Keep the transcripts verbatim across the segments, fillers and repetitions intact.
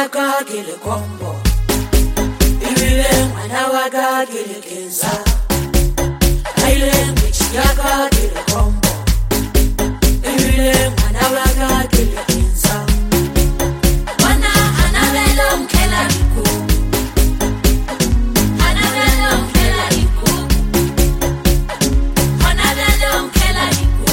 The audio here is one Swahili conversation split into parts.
yaka kile kombo Ibile mwana waka kile kenza Aile mwichi yaka kile kombo Ibile mwana waka kile kenza Wana anabelo mkela liku Anabelo mkela liku Anabelo mkela liku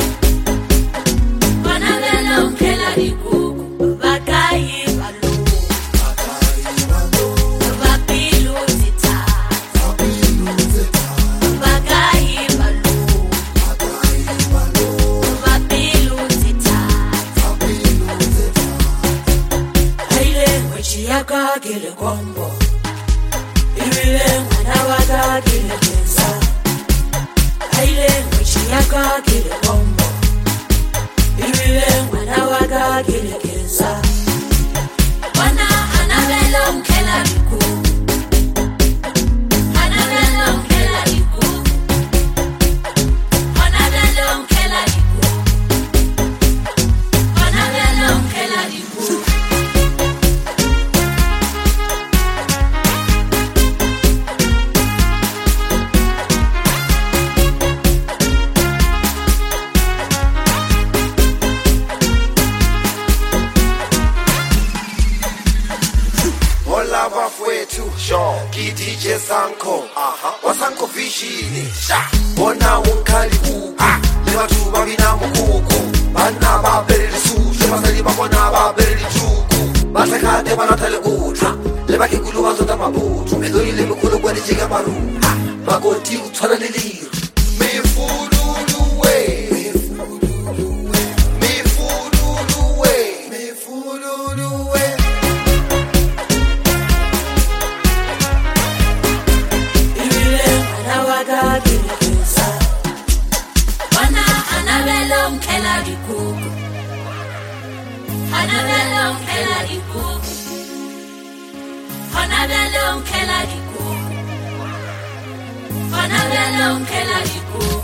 Anabelo mkela liku Bakayi balu Bakayi balu Babilu zita Babilu zita Bakayi balu Bakayi balu Babilu zita Babilu zita Aile mwechi yaka kile kombo Ibile mwana waka kile kenza Aile mwechi yaka kile kombo Ibile mwana waka kile kenza Wana anabelo mkela liku Anabelo mkela liku Anabelo mkela liku Anabelo mkela liku Olava fwetu Shaw Ki D J Sanko Aha Wasanko vishini Sha Bona unkali uku Lema tu babina mukuku Bana baberi suju Masali babona baberi chuku Batakate banatale utra Lema kikulu bazota mabutu Medori lema kulu kwa nijiga maru Magoti utwana liliru Mifululuwe Mifululuwe Mifululuwe Mifululuwe Wana anabelo mkela liku Anabelo mkela liku Anabelo mkela liku Anabelo mkela liku